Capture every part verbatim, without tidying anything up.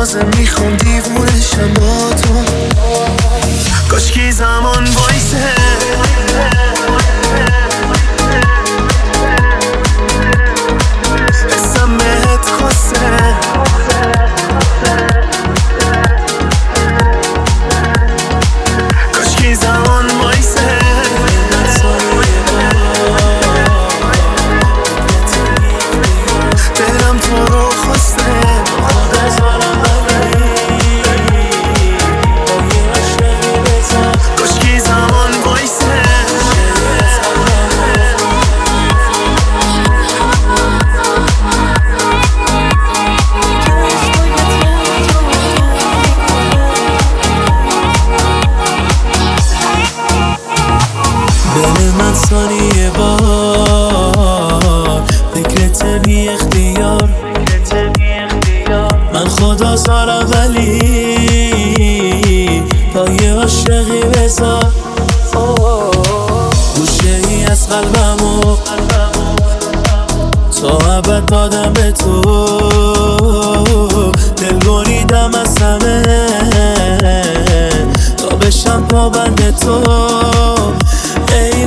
بازم میخوام دیوونشم با تو. کاشکی زمان وایسه حسم بهت خواسته. کاشکی زمان وایسه دلم تو رو خواسته. کاشکی زمان وایسه دل من ثانیه بار فکرت بی اختیار. من خدا زارم ولی پای عاشقی بذار. گوشه ای از قلبمو تا ابد دادم به تو. دل بریدم از همه تا بشم پابند تو. ای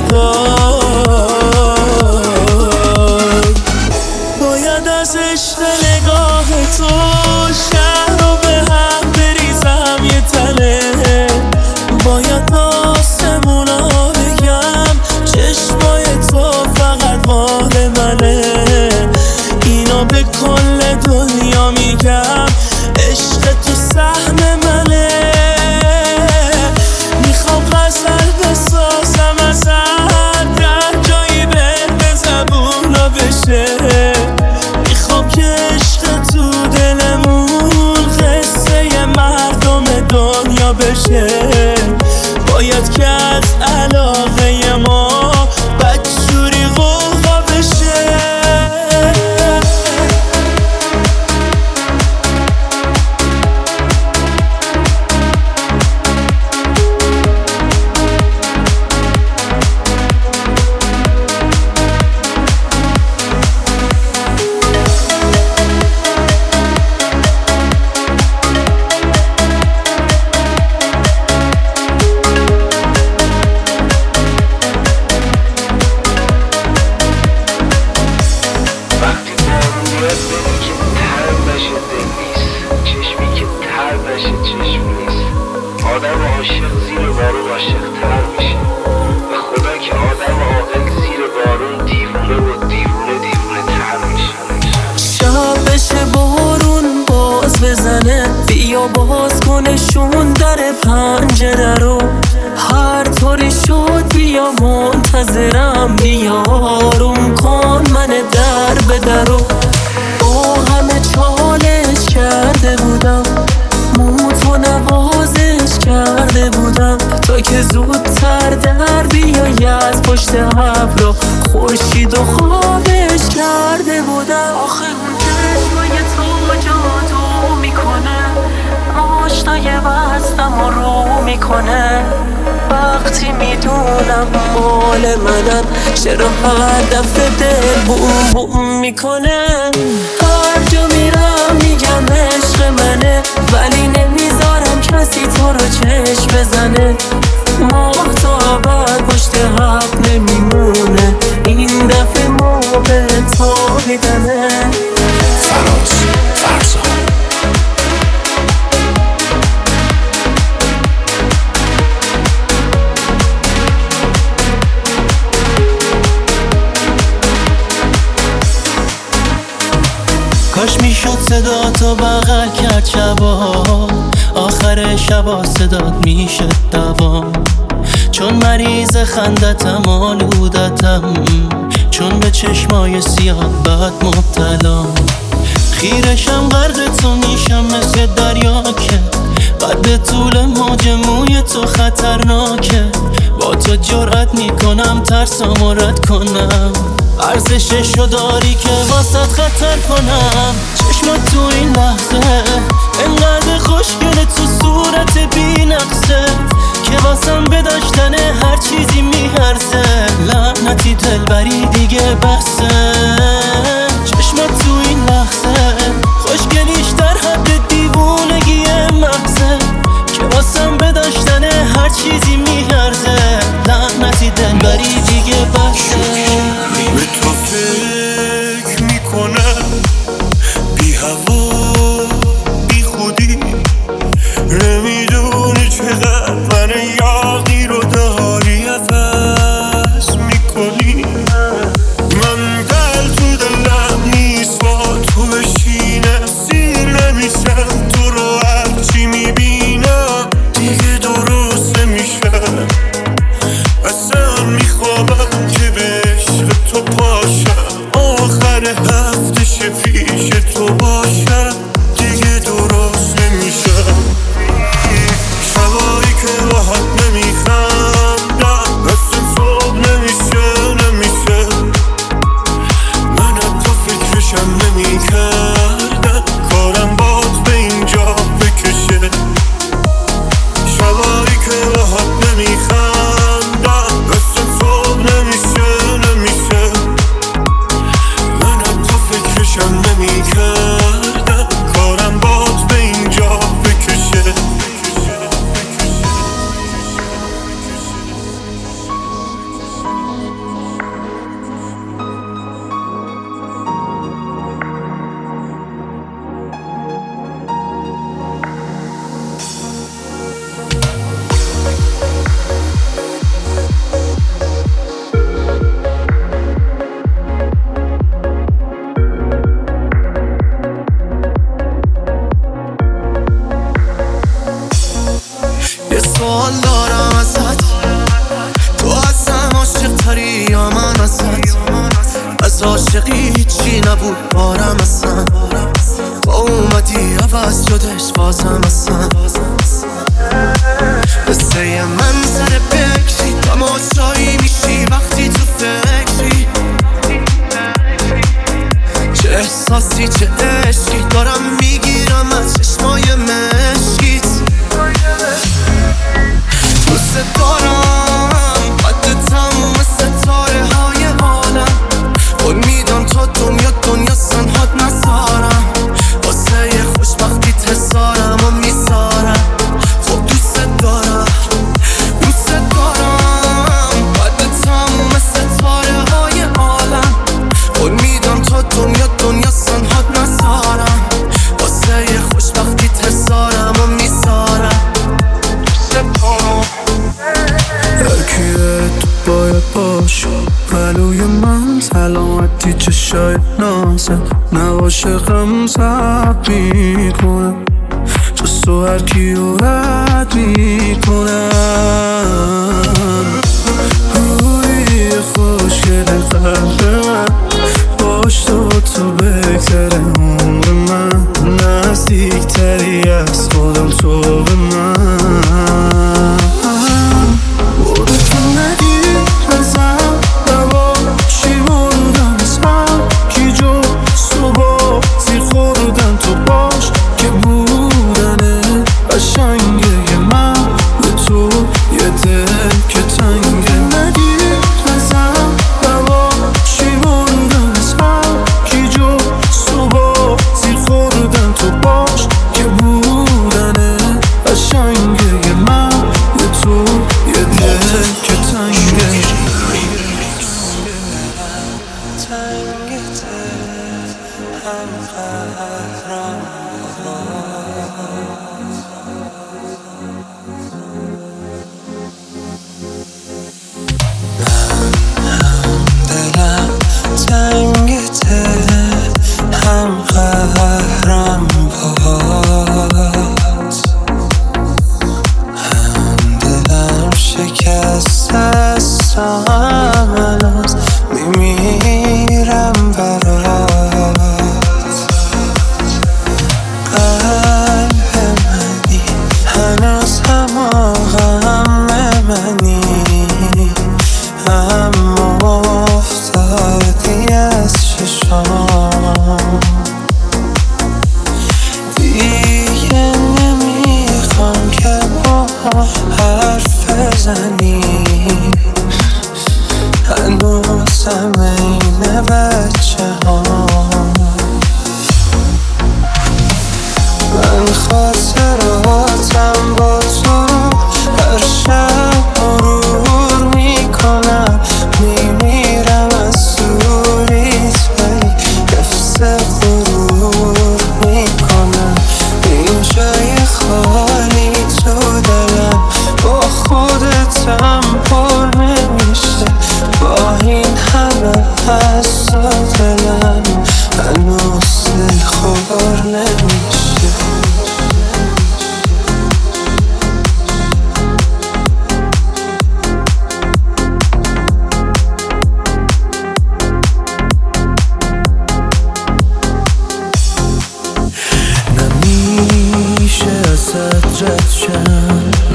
وای باید از عشق نگاه تو شهر رو به هم بریزم یه تله. باید آسمونا بگم چشمای تو فقط مال منه. اینا به کل دنیا میگم عشق تو سهم منه. میخوام غزل بسازم از هر در جایی به زبونا بشه. میخوام که عشق تو دلمون قصه مردم دنیا بشه. باید که از علاقه ما بدجوری غوغا بشه. آدم عاشق زیر بارون عاشق تر میشه. به خدا که آدم عاقل زیر بارون دیوونه و دیوونه دیوونه تر میشه. شب بشه بارون باز بزنه بیا باز کنشون در پنجره رو. هر طوری شد بیا منتظرم بیا آروم کن من در به درو. با همه چالش کرده بودم موتو نوازش کرده بودم تا که زودتر در بیایی از پشت ابرا. خورشید و خوابش کرده بودم. آخه اون چشمای تو جادو میکنه آشنای وزدم رو میکنه. وقتی میدونم مال منم چرا هر دفعه دل بوم بوم میکنه. هر جا میرم میگم عشق منه ولی نمیذارم کسی تو رو چشم بزنه. ماه تا ابد پشت حق نمیمونه این دفعه موقع تا میدنه. فراز فرزاد کاش میشد صدا تو بغل کرد شبا. آخر شبا صدات میشه دوام. چون مریض خندتم آلودتم چون به چشمای سیاه بد مبتلام. خیرشم غرق تو میشم مثل دریا که قد طول موج موی تو خطرناکه. با تو جرأت میکنم ترسامو رد کنم. ارزششو داری که واسط خطر کنم. چشمات تو این لحظه انقدر خوشگله تو صورت بی نقصه که واسم به داشتن هر چیزی میارزه. لعنتی دلبری دیگه بسه. چشمات تو این لحظه خوشگلیش در حد دیوونه چیزی میارزه، لعنتی دلبری دیگه بسه. به تو فکر میکنم بی هوا بی خودی، نمیدونی چقدر من یاقی رو داری عوض میکنی. من دل تو دلم نیست با تو بشینم، سیر نمیشم تو رو هرچی میبینم دیگه درست نمیشم. اصلا میخوابم که به عشق تو پاشم، آخر هفته پیش تو باشم دیگه درست نمیشم. شبایی که راحت نمیخندم، مثل صبح نمیشه نمیشه. من حتی فکرشم نمیکردم کارم باد به اینجا بکشه. شبایی که راحت نمیخندم، مثل صبح نمیشه نمیشه. من حتی فکرشم نمیکردم کارم باد به اینجا بکشه. یه سوال دارم ازت، تو ازم عاشق تری یا من ازت؟ از عاشقی هیچی نبود بارم اصلا، با اومدی عوض شدش بازم اصلا. قصه من سر بکری تماشایی میشی وقتی تو فکری، چه احساسی چه عشقی دارم میگیرم از چشمای مشکیت. دوست دارم قد تموم ستاره های عالم، قول میدم تا دنیا دنیا سنهات نزارم، واسه یه خوشبختی تزارم و میزارم. خب دوست دارم دوست دارم قد تموم ستاره های عالم، قول میدم تا دنیا دنیا سنهات نزارم، واسه یه خوشبختی تزارم و میزارم. هرکیه تو باید باشه پلوی من، سلامتی چشای نازم نباشه غم زب میکنم، جز تو هرکی رو رد میکنم. روی خوشگل قلب من باش، تو تو بهتره عمر من، نزدیکتری از خودم تو به من. برو تو ندی ازم دوا چی موندم از هم کی جو صبح زیر خوردن تو باش که بودنه قشنگه من به تو یه دل که تنگه. ندی ازم دوا چی موندم از هم کی جو صبح زیر خوردن تو باش که بودنه قشنگه من به تو یه دل که تنگه. دلم تنگته هم قهرم باز، هم دلم شکست هستم هنوز میمیرم برات. قلب منی هنوز هم غم منی، اما افتادی از چشام. دیگه نمیخوام که با حرف بزنی، هنوزم این بچه ها. من خاطراتم با تو هر شب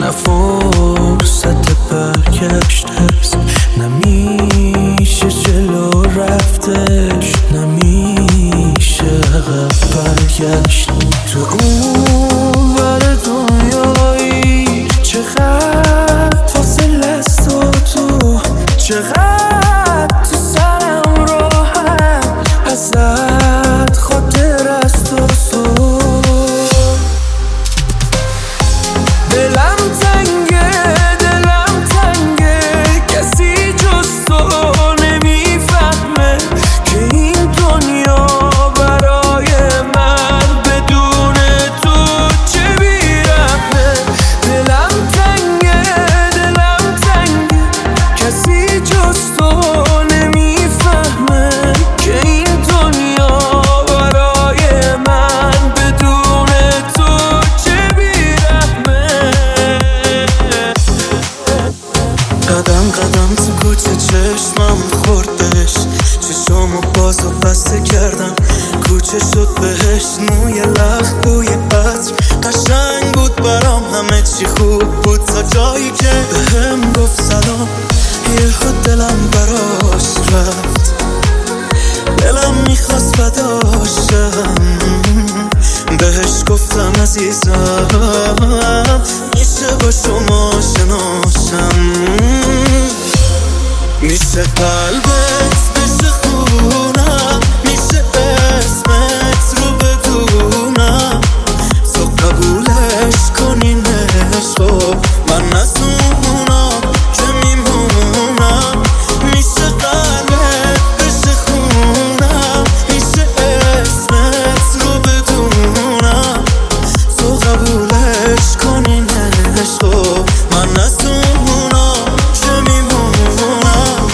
نه فرصت برگشت هست، نمیشه جلو رفتش، نمیشه عقب برگشت. تو اون ور دنیایی چقدر فاصله است و تو چقدر تو سرم راحت ازت خاطر است و سو دلم تنگه دلم تنگه کسی جز تو نمیفهمه که این دنیا برای من بدون تو چه بیرحمه. دلم تنگه دلم تنگه کسی جز تو نمیفهمه که این دنیا برای من بدون تو چه بیرحمه. قدم قدم تو کوچه چشمم خوردش، چشامو باز و بسته کردم کوچه شد بهش. موی لخ بوی عطر قشنگ بود برام، همه چی خوب بود تا جایی که بهم گفت سلام. یهو دلم براش رفت، دلم میخواست بداشم، بهش گفتم عزیزم میشه با شما شناشم، میشه قلبت بشه خونم، میشه اسمت رو بدونم، تو قبولش کنین عشقو من از اونا که میمونم. میشه قلبت بشه خونم، میشه اسمت رو بدونم، تو قبولش کنین عشقو من از اونا که میمونم.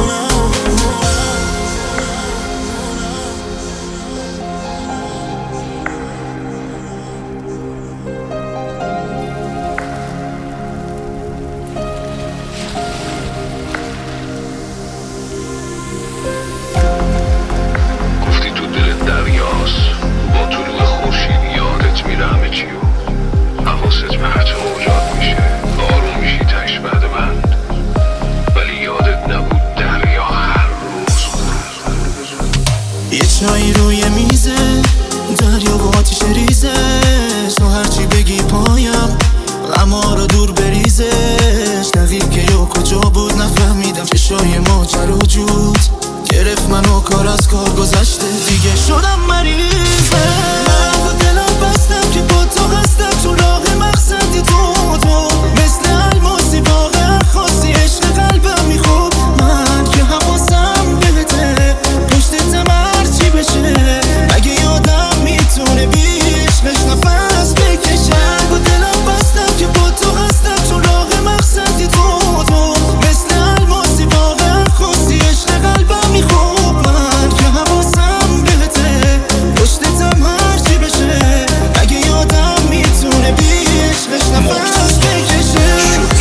گفتی تو دل دریاست، با طلوع خورشید یادت میره همه چی و حواست پرت موجات میشه، آروم میشی تش بعد بند، ولی یادت نبود دریا هر روز خورد. یه چایی روی میزه، دریا با آتیش ریزه، تو هرچی بگی پایم غما رو دور بریزش. دقیق که یا کجا بود نفهمیدم، چشای ماجرا جود گرفت منو، کار از کار گذشته دیگه شدم مریضه. من با دلم بستم که با تو هستم، تو راه مقصدی تو تو مثل الماسی واقعا خاصی عشق قلبم میخوب. من که حواسم بهته پشتتم هرچی بشه، اگه یادم میتونه بیشقش نفس بکشم. با دلم بستم که با تو هستم، تو راه مقصدی تو تو مثل الماسی واقعا خاصی عشق قلبم میخوب. من که حواسم بهته پشتتم هرچی بشه، اگه یادم میتونه بیشقش نفس بکشه.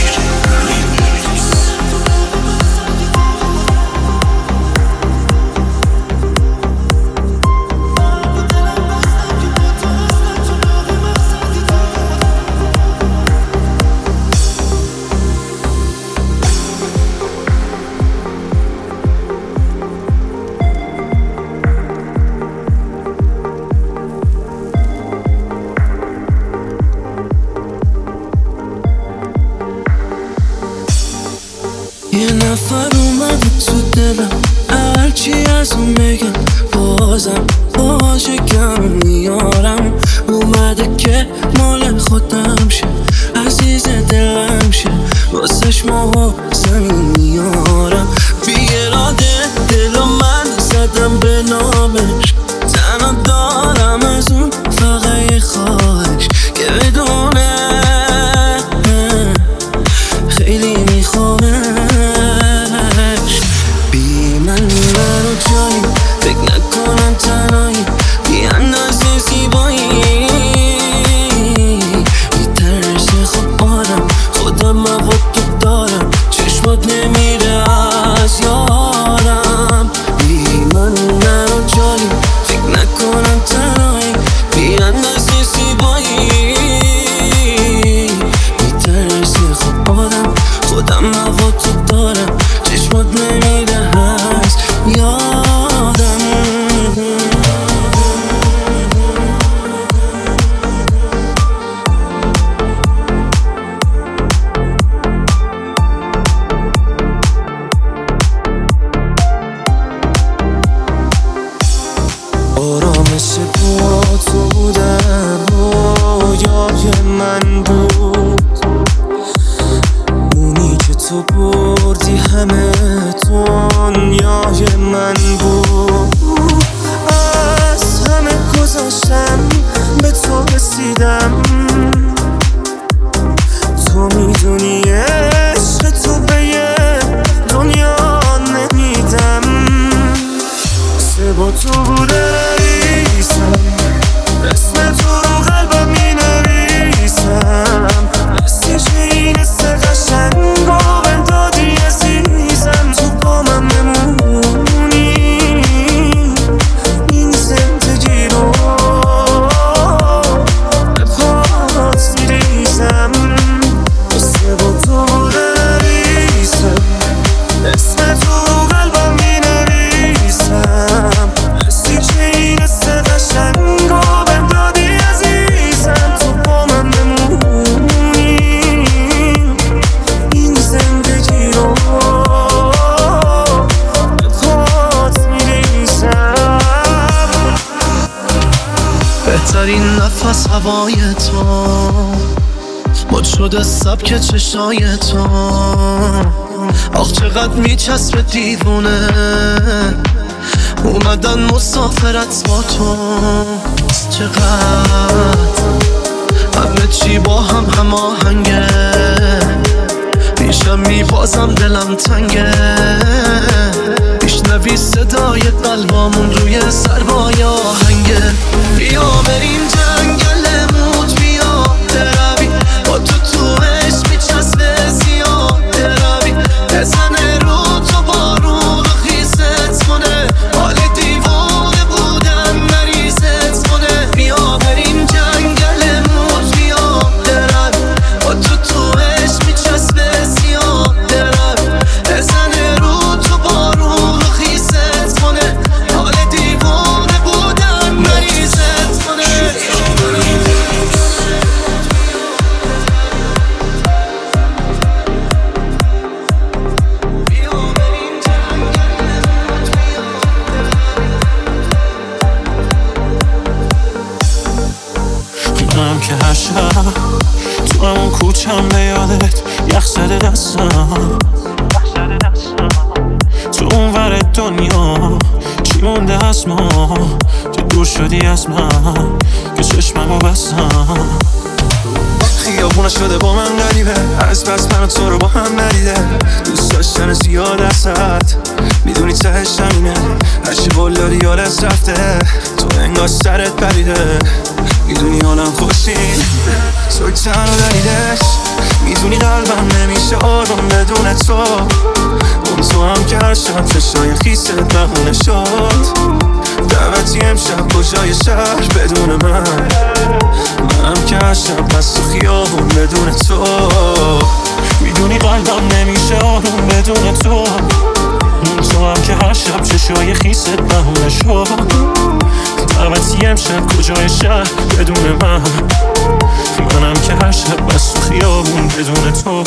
یه نفر اومده تو دلم، هرچی از اون بگم بازم باشه کم میارم. اومده که مال خودم شه، عزیز دلم شه، واسش ماه زمین میارم. بی اراده دل من زدم به نامش، تنها دارم از اون فقط یه خواهش که بدونه خیلی میخوامش. بی من منو جایی فکر نکنم تنهایی، بی اندازه زیبایی میترسه خب آدم، خودم مواد تو دارم، چشمات نمیره از یارم. بی من منو جایی هوای تو، مد شده سبک چشای تو. آخ چقدر میچسبه دیوونه اومدن مسافرت با تو. چقدر همه چی با هم هماهنگه، پیشم میبازم دلم تنگه. میشنوی صدای قلبامون روی سربای آهنگه. بیا بریم جنگل موج، بیا بروی با تو تو عشق میچسبه زیاد روی. بزنه رو تو بارون و خیست کنه، حال دیوانه بودن مریضت کنه. بیا بریم جنگل موج، بیا بروی با تو تو عشق میچسبه زیاد روی. بزنه رو تو بارون و خیست کنه، حال دیوانه بودن مریضت کنه. منم که هر شب تو همون کوچم به یادت یخ زده دستم. تو اون ور دنیا چی مونده از ما که دور شدی از من که چشممو بستم. خیابونه شده با من غریبه، از بس من و تو رو با هم ندیده. دوست داشتن زیاد ازت میدونی تهش همینه، هرچی بلدی یادت رفته تو انگار سرت پریده. میدونی حالم خوشین توی تن و دلیلش، میدونی قلبم نمیشه آروم بدون تو. اون تو هم که هر شب چشای خیست بهونه شد، دعوتی امشب کجای شهر بدون من. منم که هر شب پس تو خیابون بدون تو. میدونی قلبم نمیشه آروم بدون تو. اون تو هم که هر شب چشای خیست بهونه شد، دعوتی امشب کجای شهر بدون من. منم که هر شب بس تو خیابون بدون تو.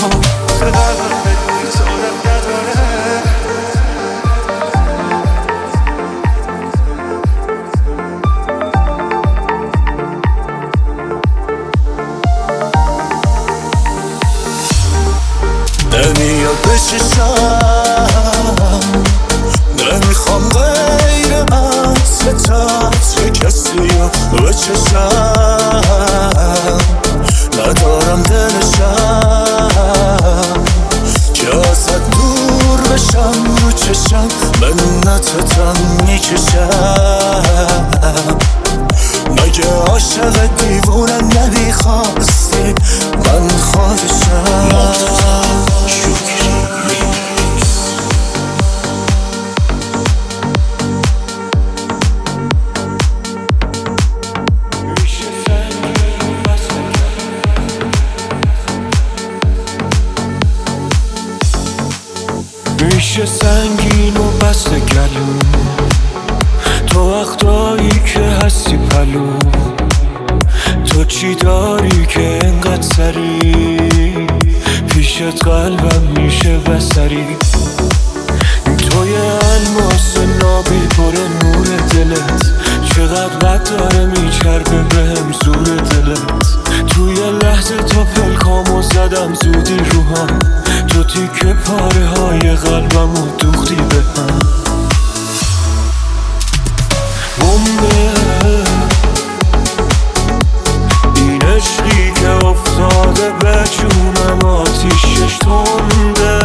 نمیاد بچشم، نمیخوام غیر عطر تطر کسی رو بچشم. ندارم دلشم که ازت دور بشم، رو چشم منتتم میکشم. مگه عاشق دیوونه نمیخواستی من خواهشم. میشه سنگین و بسته گلو، تو وقتایی که هستی پلو. تو چی داری که انقدر سری پیشت قلبم میشه بسری. توی الماس نابی پر نور دلت، چقدر بد داره میچربه بهم زور دلت. توی لحظه تا پلکامو زدم زودی روحم، تو تیکه پاره های قلبمو دوختی به هم. بمبه این عشقی که افتاده به جونم آتیشش تنده.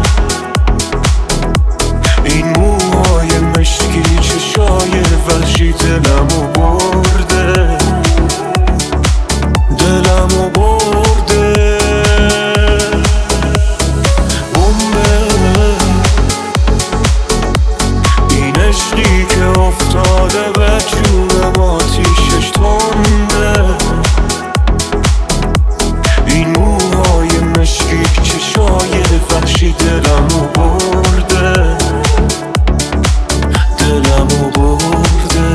این موهای مشکی چشای وحشی دلمو برده، دلمو برده. بمبه این عشقی که افتاده به جونم آتیشش تنده. این موهای مشکی چشای وحشی دلمو برده، دلمو برده.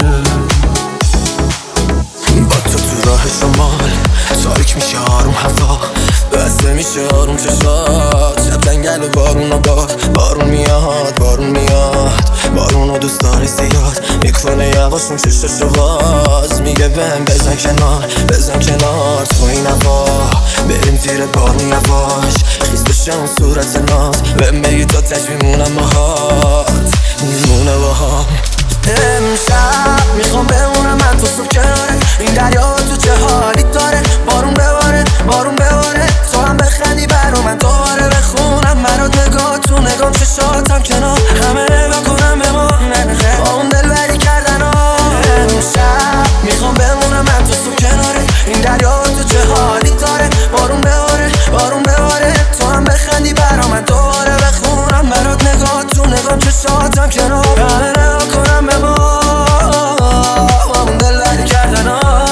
با تو تو راه شمال تاریک میشه آروم هوا، بسته میشه آروم چشات. شب جنگل و بارون و باد، بارون میاد بارون میاد. بارون و دوست داری زیاد، میکنه یواش اون چشتشو باز، میگه بهم بزن کنار بزن کنار تو این هوا، بریم زیر بارون یواش خیز بشه اون صورت ناز، بهم بگی تا تج میمونم باهات میمونه باهام. امشب میخوام بمونم من تو صبح کنارت، این دریا تو چه حالی داره، بارون بباره بارون بباره تو هم بخندی برا من دوباره بخونم برات نگاه تو نگام چشاتم کنار همه نگاه کنم به ما با اون دلبری کردن ها. امشب میخوام بمونم من تو صبح کنارت، این دریا تو چه حالی داره، بارون بباره بارون بباره تو هم بخندی برا من دوباره بخونم برات نگاه تو نگام چشاتم کنار همه نگاه کنم به ما با اون دلبری کردن ها.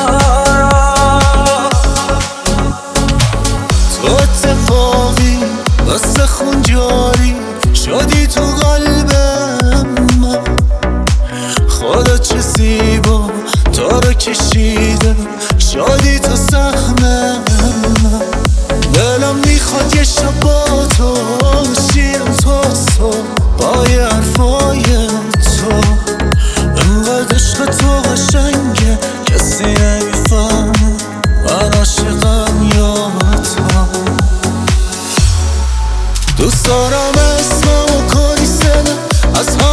تو اتفاقی واسه خون جاری شدی تو قلبم من، خدا چه زیبا تو رو کشیده شدی تو سهمم، دلم میخواد یه شب با تو شیم تا صبح با یه حرفای تو، انقدر عشق تو قشنگه کسی نمیفهمه من عاشقم یا تو. دوست دارم اسممو کنی سنه از